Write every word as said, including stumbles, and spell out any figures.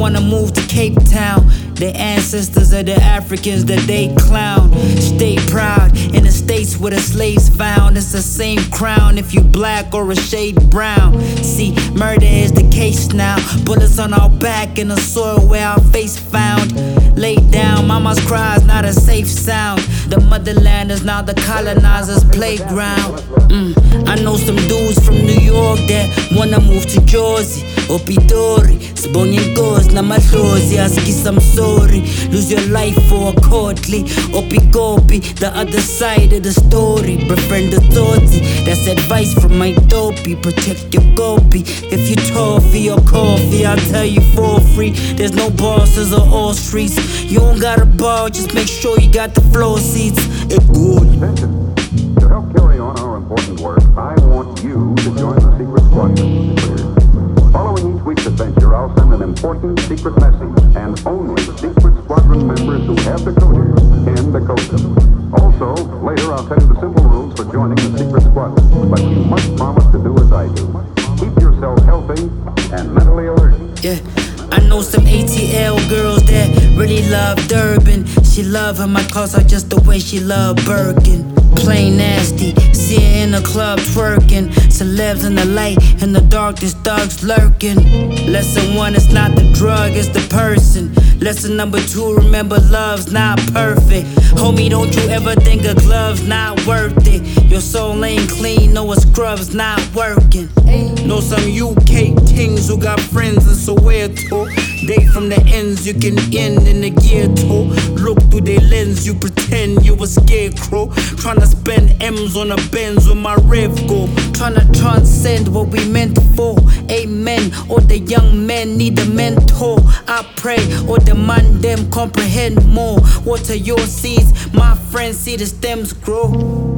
wanna move to Cape Town. The ancestors of the Africans that they clown. Stay proud in the states where the slaves found. It's the same crown if you black or a shade brown. See, murder is the case now. Bullets on our back in the soil where our face found. Laid down, mama's cries, not a safe sound. The motherland is now the colonizers' playground. Mm. I know some dudes from New York that wanna move to Jersey or Pitori. Sibonye inkosi namadlozi askisa I'm sorry. Lose your life for a courtly Opikopi, the other side of the story. Befriend the authority, that's advice from my dopey. Protect your copy. If you toffee or coffee, I'll tell you for free. There's no bosses or all streets. You don't got a bar, just make sure you got the floor seats. It good. To help carry on our important work, I want you to join the secret squadron. Following each week's adventure, I'll send an important secret message, and only secret squadron members who have the coders can decode them. Also, later I'll tell you the simple rules for joining the secret squadron, but you must promise to do as I do. Keep yourself healthy and mentally alert. Yeah. I know some A T L girls that really love Durban. She love her, my clothes are just the way she love Birkin. Plain nasty, see her in the club twerking. Celebs in the light, in the dark there's thugs lurking. Lesson one, it's not the drug, it's the person. Lesson number two, remember love's not perfect. Homie, don't you ever think a glove's not worth it. Your soul ain't clean, no a scrub's not working. Know some U K kings who got friends in Soweto. They from the ends you can end in the ghetto. Look through their lens, you pretend you a scarecrow. Tryna spend M's on a Benz with my rev go. Tryna transcend what we meant for. Amen. Or the young men need a mentor. I pray, or the man them comprehend more. Water your seeds, my friends see the stems grow.